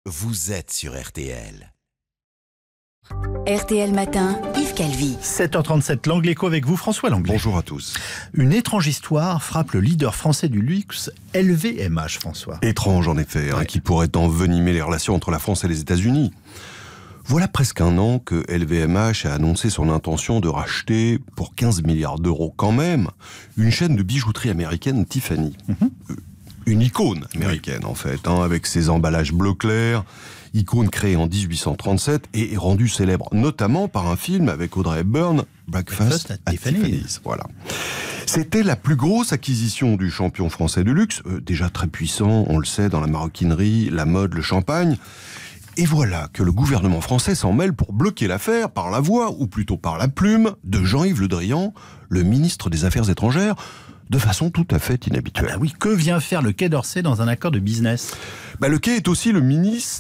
vous êtes sur RTL. RTL Matin, Yves Calvi. 7h37, l'Angle Écho avec vous, François Langlais. Bonjour à tous. Une étrange histoire frappe le leader français du luxe, LVMH, François. Étrange en effet, qui pourrait envenimer les relations entre la France et les États-Unis. Voilà presque un an que LVMH a annoncé son intention de racheter, pour 15 milliards d'euros quand même, une chaîne de bijouterie américaine, Tiffany. Une icône américaine en fait, avec ses emballages bleu clair, icône créée en 1837 et rendue célèbre notamment par un film avec Audrey Hepburn, Breakfast at Tiffany's. Voilà. C'était la plus grosse acquisition du champion français du luxe, déjà très puissant, on le sait, dans la maroquinerie, la mode, le champagne. Et voilà que le gouvernement français s'en mêle pour bloquer l'affaire par la voix, ou plutôt par la plume, de Jean-Yves Le Drian, le ministre des Affaires étrangères, de façon tout à fait inhabituelle. Ah bah oui, que vient faire le Quai d'Orsay dans un accord de business ? Le Quai est aussi le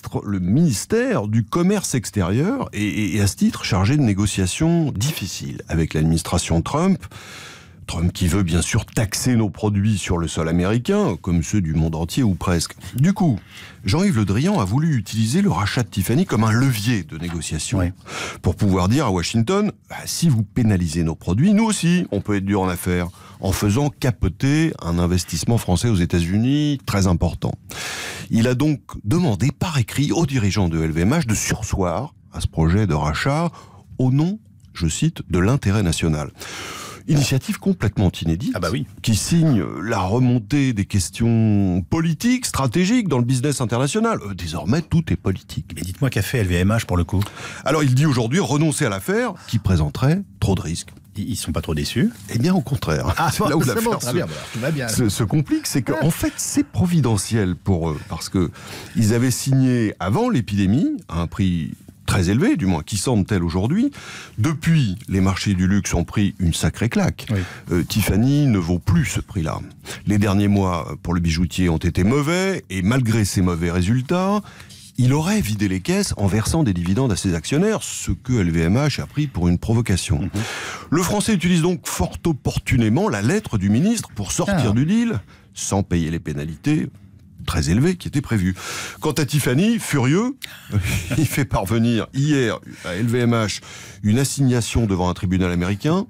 ministère du commerce extérieur et à ce titre chargé de négociations difficiles avec l'administration Trump. Trump qui veut bien sûr taxer nos produits sur le sol américain, comme ceux du monde entier ou presque. Du coup, Jean-Yves Le Drian a voulu utiliser le rachat de Tiffany comme un levier de négociation. Pour pouvoir dire à Washington, si vous pénalisez nos produits, nous aussi, on peut être dur en affaires, en faisant capoter un investissement français aux États-Unis très important. Il a donc demandé par écrit aux dirigeants de LVMH de surseoir à ce projet de rachat au nom, je cite, de l'intérêt national. Initiative complètement inédite, qui signe la remontée des questions politiques, stratégiques dans le business international. Désormais, tout est politique. Mais dites-moi qu'a fait LVMH pour le coup ? Alors, il dit aujourd'hui renoncer à l'affaire qui présenterait trop de risques. Ils sont pas trop déçus ? Eh bien, au contraire. C'est là où l'affaire se complique, c'est qu'en fait, c'est providentiel pour eux. Parce que ils avaient signé avant l'épidémie à un prix très élevé, du moins qui semble tel aujourd'hui. Depuis, les marchés du luxe ont pris une sacrée claque. Tiffany ne vaut plus ce prix-là. Les derniers mois pour le bijoutier ont été mauvais, et malgré ces mauvais résultats, il aurait vidé les caisses en versant des dividendes à ses actionnaires, ce que LVMH a pris pour une provocation. Le Français utilise donc fort opportunément la lettre du ministre pour sortir du deal, sans payer les pénalités très élevées qui étaient prévues. Quant à Tiffany, furieux, il fait parvenir hier à LVMH une assignation devant un tribunal américain,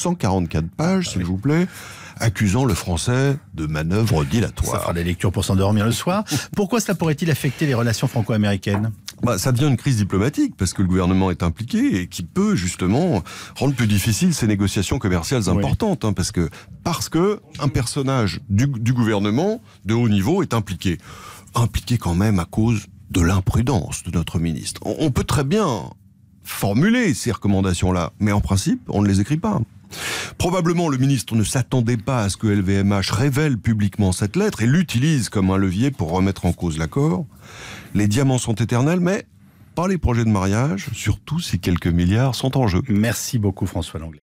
144 pages s'il vous plaît, accusant le Français de manœuvres dilatoires. Ça fera des lectures pour s'endormir le soir. Pourquoi cela pourrait-il affecter les relations franco-américaines ? Ça devient une crise diplomatique parce que le gouvernement est impliqué et qui peut justement rendre plus difficile ces négociations commerciales importantes. Parce que un personnage du gouvernement de haut niveau est impliqué. Impliqué quand même à cause de l'imprudence de notre ministre. On peut très bien formuler ces recommandations-là, mais en principe, on ne les écrit pas. Probablement, le ministre ne s'attendait pas à ce que LVMH révèle publiquement cette lettre et l'utilise comme un levier pour remettre en cause l'accord. Les diamants sont éternels, mais pas les projets de mariage, surtout si quelques milliards sont en jeu. Merci beaucoup François Langlais.